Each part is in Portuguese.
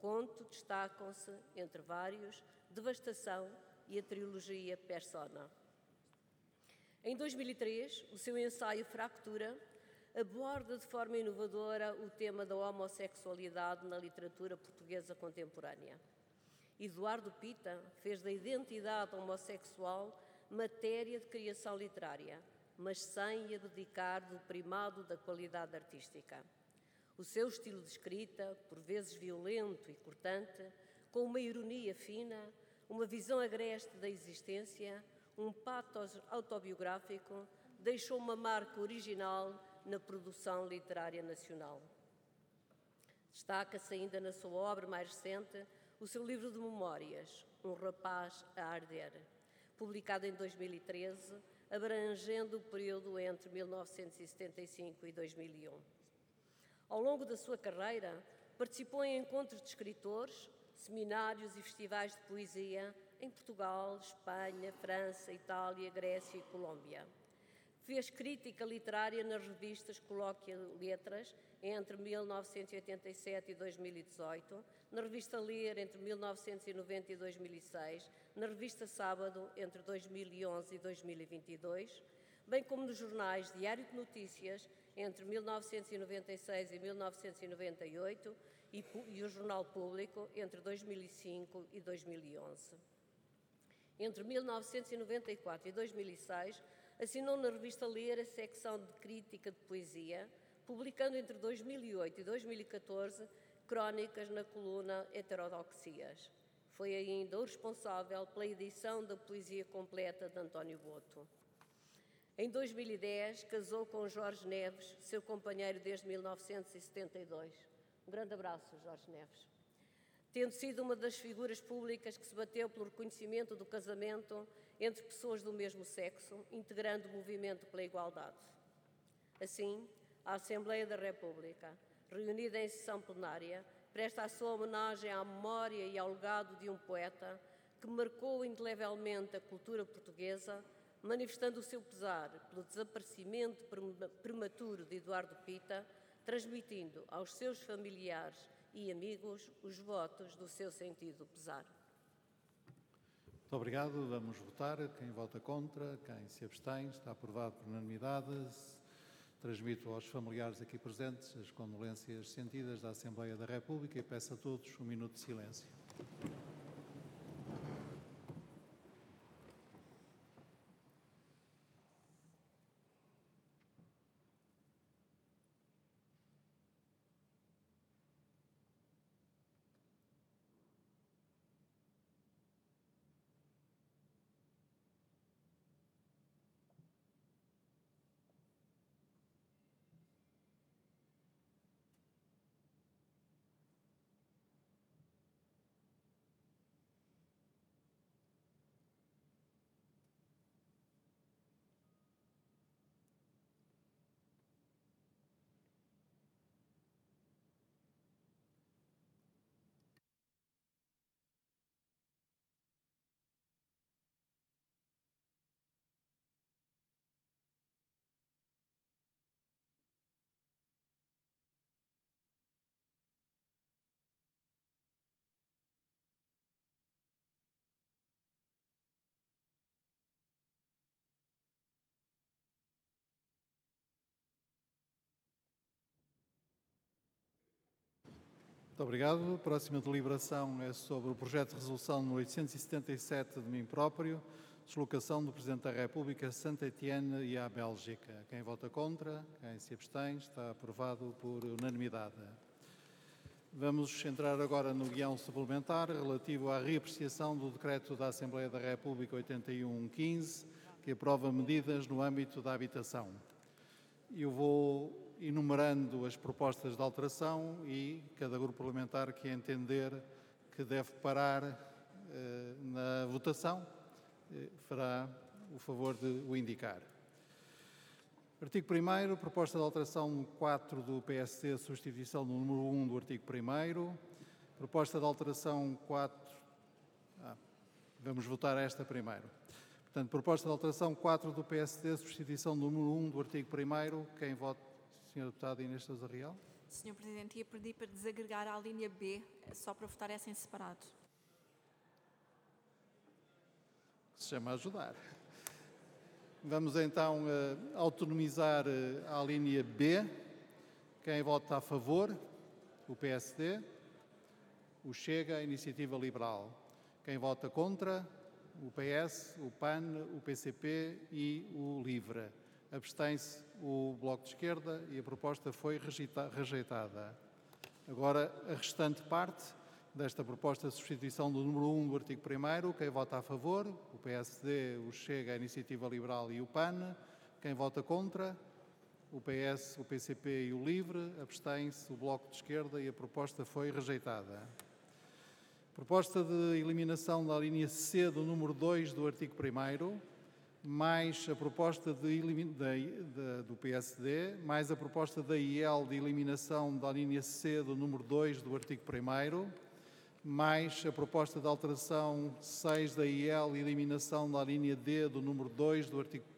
conto destacam-se, entre vários, Devastação e a trilogia Persona. Em 2003, o seu ensaio Fractura aborda de forma inovadora o tema da homossexualidade na literatura portuguesa contemporânea. Eduardo Pita fez da identidade homossexual matéria de criação literária, mas sem abdicar do primado da qualidade artística. O seu estilo de escrita, por vezes violento e cortante, com uma ironia fina, uma visão agreste da existência, um patos autobiográfico, deixou uma marca original na produção literária nacional. Destaca-se ainda na sua obra mais recente o seu livro de memórias, Um Rapaz a Arder, publicado em 2013, abrangendo o período entre 1975 e 2001. Ao longo da sua carreira, participou em encontros de escritores, seminários e festivais de poesia em Portugal, Espanha, França, Itália, Grécia e Colômbia. Fez crítica literária nas revistas Colóquia Letras entre 1987 e 2018, na revista Ler entre 1990 e 2006, na revista Sábado entre 2011 e 2022, bem como nos jornais Diário de Notícias entre 1996 e 1998 e o Jornal Público entre 2005 e 2011. Entre 1994 e 2006, assinou na revista Ler a secção de crítica de poesia, publicando entre 2008 e 2014 crónicas na coluna Heterodoxias. Foi ainda o responsável pela edição da poesia completa de António Boto. Em 2010, casou com Jorge Neves, seu companheiro desde 1972. Um grande abraço, Jorge Neves. Tendo sido uma das figuras públicas que se bateu pelo reconhecimento do casamento entre pessoas do mesmo sexo, integrando o movimento pela igualdade. Assim, a Assembleia da República, reunida em sessão plenária, presta a sua homenagem à memória e ao legado de um poeta que marcou indelevelmente a cultura portuguesa, manifestando o seu pesar pelo desaparecimento prematuro de Eduardo Pita, transmitindo aos seus familiares e amigos os votos do seu sentido pesar. Muito obrigado. Vamos votar. Quem vota contra, quem se abstém, está aprovado por unanimidade. Transmito aos familiares aqui presentes as condolências sentidas da Assembleia da República e peço a todos um minuto de silêncio. Muito obrigado. A próxima deliberação é sobre o projeto de resolução número 877 de mim próprio, deslocação do Presidente da República a Saint-Étienne e à Bélgica. Quem vota contra, quem se abstém, está aprovado por unanimidade. Vamos entrar agora no guião suplementar relativo à reapreciação do Decreto da Assembleia da República 81/15, que aprova medidas no âmbito da habitação. Eu vou enumerando as propostas de alteração e cada grupo parlamentar que entender que deve parar na votação fará o favor de o indicar. Artigo 1º, proposta de alteração 4 do PSD, substituição do número 1 do artigo 1º. Proposta de alteração 4... vamos votar esta primeiro. Portanto, proposta de alteração 4 do PSD, substituição do número 1 do artigo 1º. Quem vota? Sr. Deputado Inês Sousa Real. Sr. Presidente, ia pedir para desagregar a linha B, só para votar essa em separado. Se chama ajudar. Vamos então autonomizar a linha B. Quem vota a favor? O PSD. O Chega, a Iniciativa Liberal. Quem vota contra? O PS, o PAN, o PCP e o LIVRE. Abstém-se o Bloco de Esquerda e a proposta foi rejeitada. Agora, a restante parte desta proposta de substituição do número 1 do artigo 1º, quem vota a favor? O PSD, o Chega, a Iniciativa Liberal e o PAN. Quem vota contra? O PS, o PCP e o LIVRE. Abstém-se o Bloco de Esquerda e a proposta foi rejeitada. Proposta de eliminação da linha C do número 2 do artigo 1º, mais a proposta do PSD, mais a proposta da IEL de eliminação da linha C do número 2 do artigo 1º, mais a proposta de alteração 6 da IEL e eliminação da linha D do número 2 do artigo.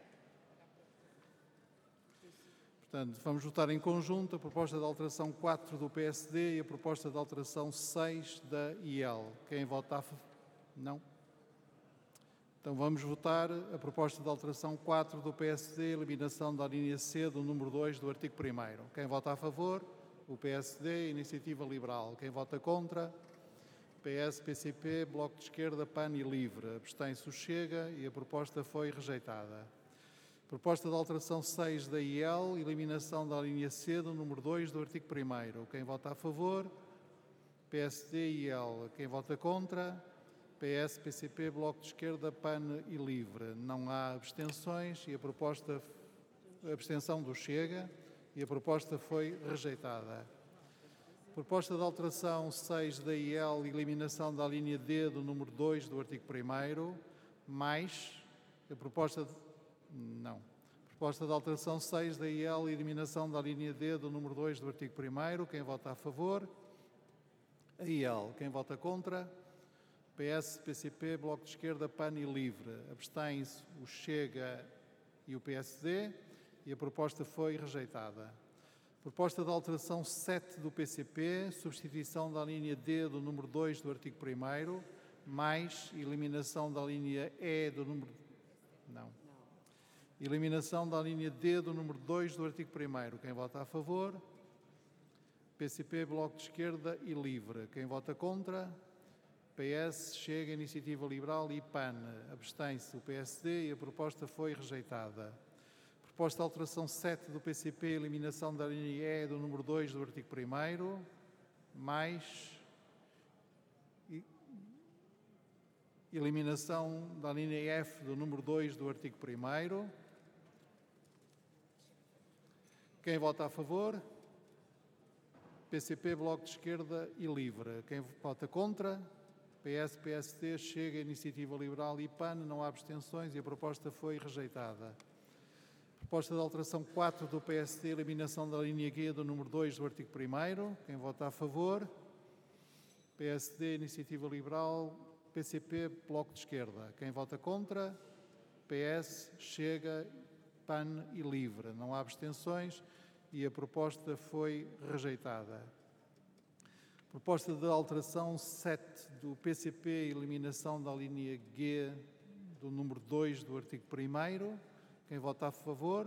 Portanto, vamos votar em conjunto a proposta de alteração 4 do PSD e a proposta de alteração 6 da IEL. Quem vota a favor? Não. Então vamos votar a proposta de alteração 4 do PSD, eliminação da linha C do número 2 do artigo 1º. Quem vota a favor? O PSD, Iniciativa Liberal. Quem vota contra? PS, PCP, Bloco de Esquerda, PAN e LIVRE. Abstém-se o Chega e a proposta foi rejeitada. Proposta de alteração 6 da IEL, eliminação da linha C do número 2 do artigo 1º. Quem vota a favor? PSD e IEL. Quem vota contra? PS, PCP, Bloco de Esquerda, PAN e LIVRE. Não há abstenções e a abstenção do Chega e a proposta foi rejeitada. Proposta de alteração 6 da IEL, eliminação da linha D do número 2 do artigo 1º, mais a proposta de... Não. Proposta de alteração 6 da IEL, eliminação da linha D do número 2 do artigo 1º. Quem vota a favor? A IEL. Quem vota contra? PS, PCP, Bloco de Esquerda, PAN e LIVRE. Abstém-se o Chega e o PSD e a proposta foi rejeitada. Proposta de alteração 7 do PCP, substituição da linha D do número 2 do artigo 1º, mais eliminação da linha E do número... Não. Eliminação da linha D do número 2 do artigo 1º. Quem vota a favor? PCP, Bloco de Esquerda e LIVRE. Quem vota contra? PS, Chega, Iniciativa Liberal e PAN. Abstém-se o PSD e a proposta foi rejeitada. Proposta de alteração 7 do PCP, eliminação da linha E do número 2 do artigo 1º, mais eliminação da linha F do número 2 do artigo 1º. Quem vota a favor? PCP, Bloco de Esquerda e LIVRE. Quem vota contra? PS, PSD, Chega, Iniciativa Liberal e PAN. Não há abstenções e a proposta foi rejeitada. Proposta de alteração 4 do PSD, eliminação da linha G do número 2 do artigo 1º. Quem vota a favor? PSD, Iniciativa Liberal, PCP, Bloco de Esquerda. Quem vota contra? PS, Chega, PAN e LIVRE. Não há abstenções e a proposta foi rejeitada. Proposta de alteração 7 do PCP, eliminação da linha G do número 2 do artigo 1º. Quem vota a favor?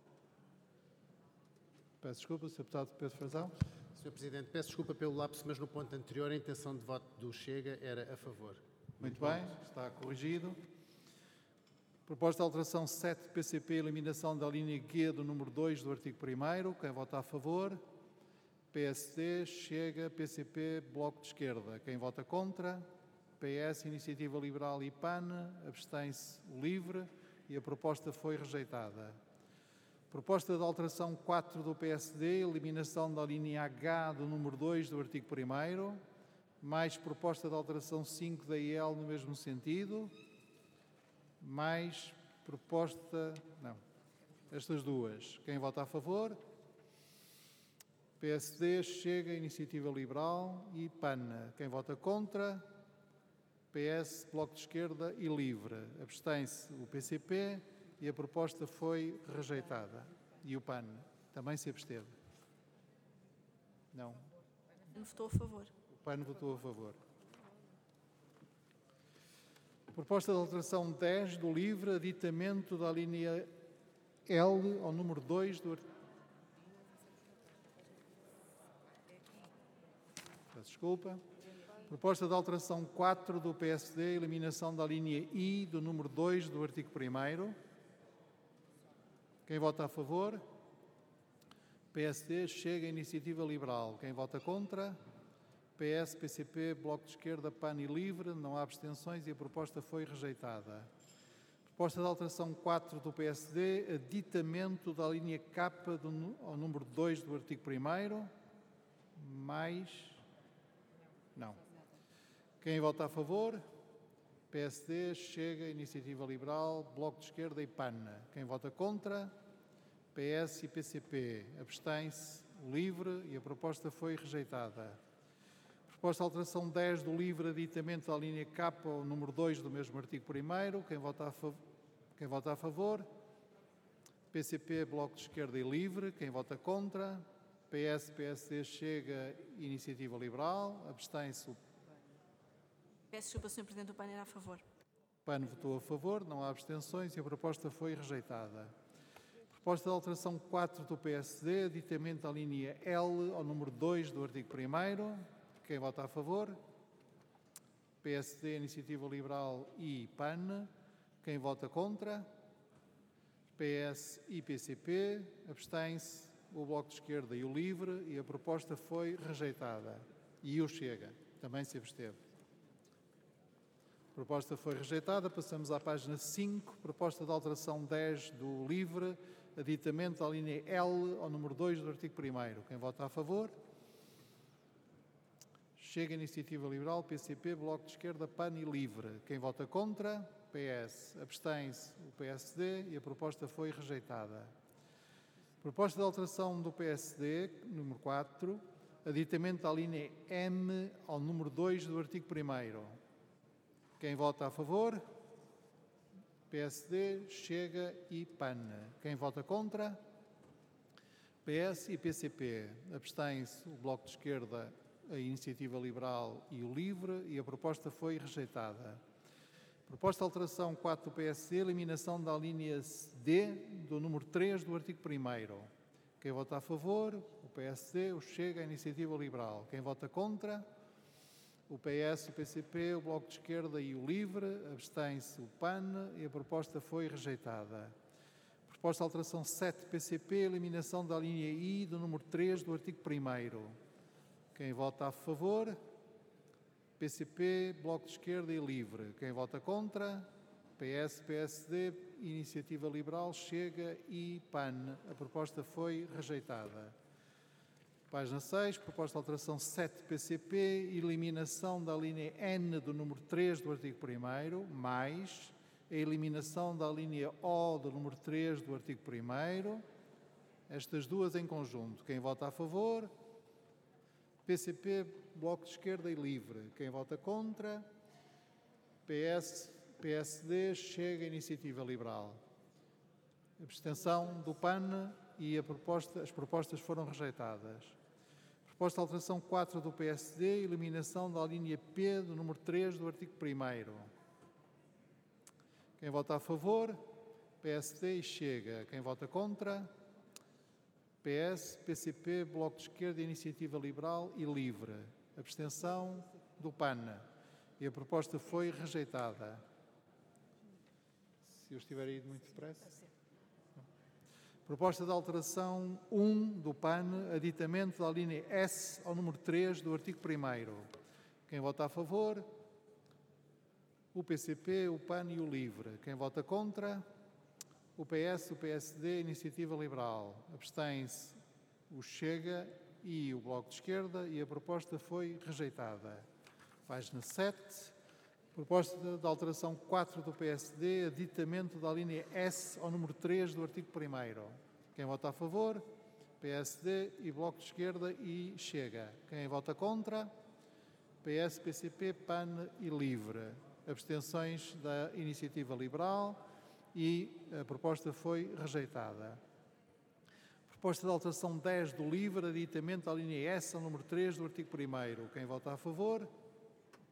Peço desculpa, Sr. Deputado Pedro Frazão. Sr. Presidente, peço desculpa pelo lapso, mas no ponto anterior a intenção de voto do Chega era a favor. Muito bem, está corrigido. Proposta de alteração 7 do PCP, eliminação da linha G do número 2 do artigo 1º. Quem vota a favor? PSD, Chega, PCP, Bloco de Esquerda. Quem vota contra? PS, Iniciativa Liberal e PAN. Abstém-se o LIVRE e a proposta foi rejeitada. Proposta de alteração 4 do PSD, eliminação da linha H do número 2 do artigo 1º, mais proposta de alteração 5 da IEL no mesmo sentido, mais proposta... Não, estas duas. Quem vota a favor? PSD, Chega, Iniciativa Liberal e PAN. Quem vota contra? PS, Bloco de Esquerda e LIVRE. Abstém-se o PCP e a proposta foi rejeitada. E o PAN também se absteve. Não. Votou a favor. O PAN votou a favor. Proposta de alteração 10 do LIVRE, aditamento da linha L ao número 2 do artigo. Peço desculpa. Proposta de alteração 4 do PSD, eliminação da linha I do número 2 do artigo 1º. Quem vota a favor? PSD, Chega, Iniciativa Liberal. Quem vota contra? PS, PCP, Bloco de Esquerda, PAN e LIVRE. Não há abstenções e a proposta foi rejeitada. Proposta de alteração 4 do PSD, aditamento da linha K ao número 2 do artigo 1º. Mais... Não. Quem vota a favor? PSD, Chega, Iniciativa Liberal, Bloco de Esquerda e PAN. Quem vota contra? PS e PCP. Abstém-se o LIVRE e a proposta foi rejeitada. Proposta de alteração 10 do LIVRE, aditamento da linha K ao número 2 do mesmo artigo 1º. Quem vota a favor? PCP, Bloco de Esquerda e LIVRE. Quem vota contra? PS, PSD, Chega, Iniciativa Liberal. Abstém-se o Peço desculpa, Sr. Presidente, o PAN era a favor. PAN votou a favor, não há abstenções e a proposta foi rejeitada. Proposta de alteração 4 do PSD, aditamento da linha L ao número 2 do artigo 1º. Quem vota a favor? PSD, Iniciativa Liberal e PAN. Quem vota contra? PS e PCP. Abstém-se o Bloco de Esquerda e o LIVRE e a proposta foi rejeitada. E o Chega também se absteve. A proposta foi rejeitada. Passamos à página 5. Proposta de alteração 10 do LIVRE, aditamento da linha L ao número 2 do artigo 1º. Quem vota a favor? Chega, Iniciativa Liberal, PCP, Bloco de Esquerda, PAN e LIVRE. Quem vota contra? PS. Abstém-se o PSD e a proposta foi rejeitada. Proposta de alteração do PSD, número 4, aditamento da linha M ao número 2 do artigo 1º. Quem vota a favor? PSD, Chega e PAN. Quem vota contra? PS e PCP. Abstém-se o Bloco de Esquerda, a Iniciativa Liberal e o LIVRE e a proposta foi rejeitada. Proposta de alteração 4 do PSD, eliminação da linha D do número 3 do artigo 1º. Quem vota a favor? O PSD, o Chega, a Iniciativa Liberal. Quem vota contra? O PS, o PCP, o Bloco de Esquerda e o LIVRE. Abstém-se o PAN e a proposta foi rejeitada. Proposta de alteração 7 PCP, eliminação da linha I do número 3 do artigo 1º. Quem vota a favor? PCP, Bloco de Esquerda e LIVRE. Quem vota contra? PS, PSD, Iniciativa Liberal, Chega e PAN. A proposta foi rejeitada. Página 6, proposta de alteração 7 PCP, eliminação da linha N do número 3 do artigo 1º, mais a eliminação da linha O do número 3 do artigo 1º. Estas duas em conjunto. Quem vota a favor? PCP, Bloco de Esquerda e LIVRE. Quem vota contra? PS, PSD, Chega, Iniciativa Liberal. Abstenção do PAN e as propostas foram rejeitadas. Proposta de alteração 4 do PSD, eliminação da linha P do número 3 do artigo 1º. Quem vota a favor? PSD e Chega. Quem vota contra? PS, PCP, Bloco de Esquerda, Iniciativa Liberal e LIVRE. Abstenção do PAN. E a proposta foi rejeitada. Se eu estiver ido muito depressa. Proposta de alteração 1 do PAN, aditamento da linha S ao número 3 do artigo 1º. Quem vota a favor? O PCP, o PAN e o LIVRE. Quem vota contra? O PS, o PSD, a Iniciativa Liberal. Abstém-se o Chega e o Bloco de Esquerda e a proposta foi rejeitada. Página 7. Proposta de alteração 4 do PSD, aditamento da linha S ao número 3 do artigo 1º. Quem vota a favor? PSD e Bloco de Esquerda e Chega. Quem vota contra? PS, PCP, PAN e LIVRE. Abstenções da Iniciativa Liberal e a proposta foi rejeitada. Proposta de alteração 10 do LIVRE, aditamento à linha S, ao número 3 do artigo 1º. Quem vota a favor?